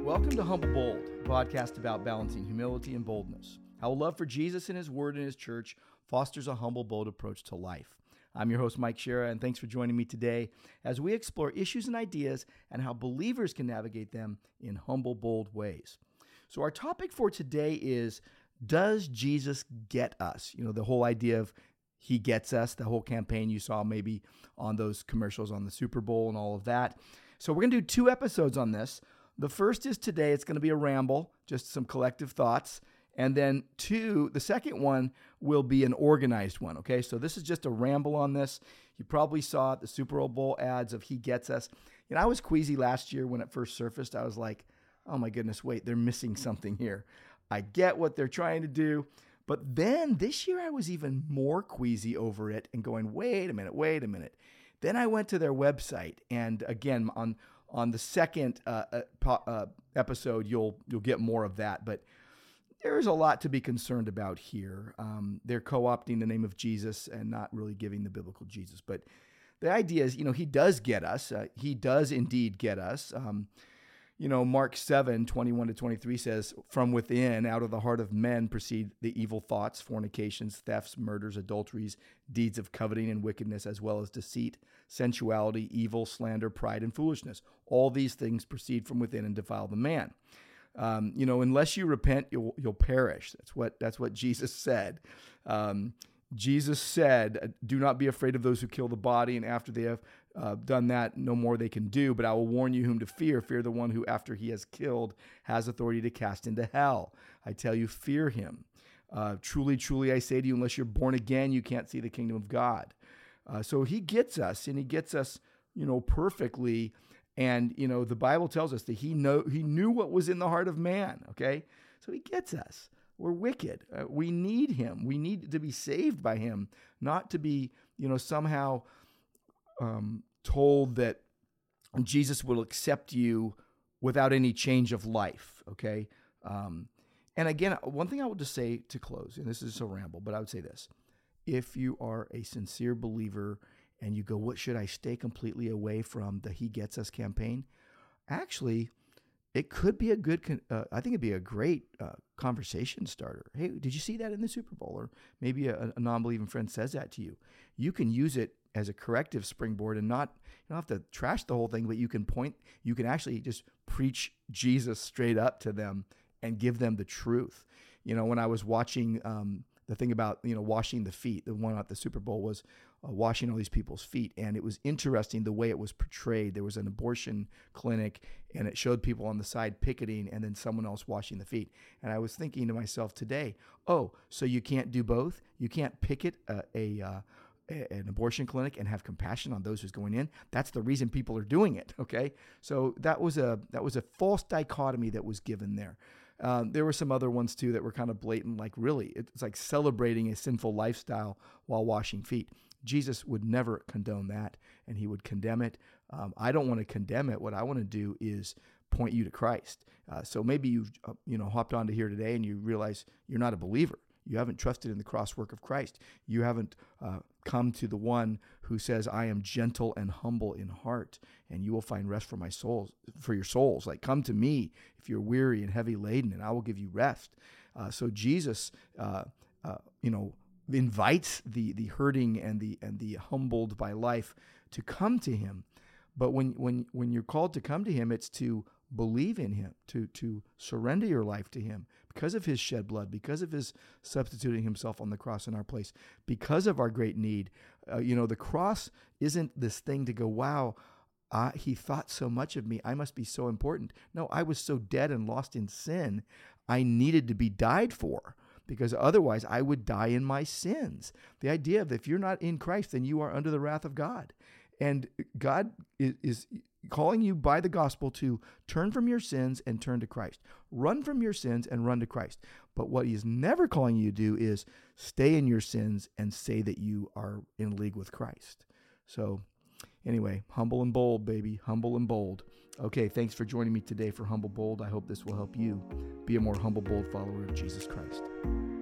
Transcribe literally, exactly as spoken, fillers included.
Welcome to Humble Bold, a podcast about balancing humility and boldness. How love for Jesus and His Word and His church fosters a humble, bold approach to life. I'm your host, Mike Shera, and thanks for joining me today as we explore issues and ideas and how believers can navigate them in humble, bold ways. So our topic for today is, does Jesus get us? You know, the whole idea of He gets us, the whole campaign you saw maybe on those commercials on the Super Bowl and all of that. So we're going to do two episodes on this. The first is today. It's going to be a ramble, just some collective thoughts. And then two, the second one will be an organized one, okay? So this is just a ramble on this. You probably saw the Super Bowl ads of He Gets Us. You know, I was queasy last year when it first surfaced. I was like, oh my goodness, wait, they're missing something here. I get what they're trying to do. But then this year I was even more queasy over it and going, wait a minute, wait a minute. Then I went to their website, and again, on on the second uh, uh, episode, you'll you'll get more of that. But there's a lot to be concerned about here. Um, they're co-opting the name of Jesus and not really giving the biblical Jesus. But the idea is, you know, He does get us. Uh, he does indeed get us. Um, You know, Mark seven, twenty-one to twenty-three says, from within, out of the heart of men proceed the evil thoughts, fornications, thefts, murders, adulteries, deeds of coveting and wickedness, as well as deceit, sensuality, evil, slander, pride, and foolishness. All these things proceed from within and defile the man. Um, you know, unless you repent, you'll you'll perish. That's what that's what Jesus said. Um, Jesus said, do not be afraid of those who kill the body, and after they have uh, done that, no more they can do. But I will warn you whom to fear. Fear the one who, after he has killed, has authority to cast into hell. I tell you, fear him. Uh, truly, truly, I say to you, unless you're born again, you can't see the kingdom of God. Uh, so He gets us, and He gets us, you know, perfectly. And, you know, the Bible tells us that he know He knew what was in the heart of man, okay? So He gets us. We're wicked. Uh, we need Him. We need to be saved by Him, not to be, you know, somehow um, told that Jesus will accept you without any change of life, okay? Um, and again, one thing I would just say to close, and this is a ramble, but I would say this. If you are a sincere believer and you go, what should I stay completely away from the He Gets Us campaign? Actually, it could be a good, uh, I think it'd be a great uh, conversation starter. Hey, did you see that in the Super Bowl? Or maybe a, a non-believing friend says that to you. You can use it as a corrective springboard and not, you don't have to trash the whole thing, but you can point, you can actually just preach Jesus straight up to them and give them the truth. You know, when I was watching um, the thing about, you know, washing the feet, the one at the Super Bowl was uh, washing all these people's feet. And it was interesting the way it was portrayed. There was an abortion clinic and it showed people on the side picketing and then someone else washing the feet. And I was thinking to myself today, oh, so you can't do both? You can't picket a, a, uh, a an abortion clinic and have compassion on those who's going in? That's the reason people are doing it, okay? So that was a that was a false dichotomy that was given there. Um, there were some other ones too that were kind of blatant, like really, it's like celebrating a sinful lifestyle while washing feet. Jesus would never condone that, and He would condemn it. Um, I don't want to condemn it. What I want to do is point you to Christ. Uh, so maybe you've uh, you know hopped onto here today and you realize you're not a believer. You haven't trusted in the cross work of Christ. You haven't uh, come to the one who says, I am gentle and humble in heart, and you will find rest for my souls, for your souls. Like, come to me if you're weary and heavy laden, and I will give you rest. Uh, so Jesus, uh, uh, you know, invites the the hurting and the and the humbled by life to come to Him. But when when when you're called to come to Him, it's to believe in Him, to to surrender your life to Him because of His shed blood, because of His substituting Himself on the cross in our place, because of our great need. Uh, you know, the cross isn't this thing to go, wow, uh, He thought so much of me. I must be so important. No, I was so dead and lost in sin. I needed to be died for, because otherwise I would die in my sins. The idea of if you're not in Christ, then you are under the wrath of God. And God is, is calling you by the gospel to turn from your sins and turn to Christ. Run from your sins and run to Christ. But what He is never calling you to do is stay in your sins and say that you are in league with Christ. So anyway, humble and bold, baby. Humble and bold. Okay, thanks for joining me today for Humble Bold. I hope this will help you be a more humble, bold follower of Jesus Christ.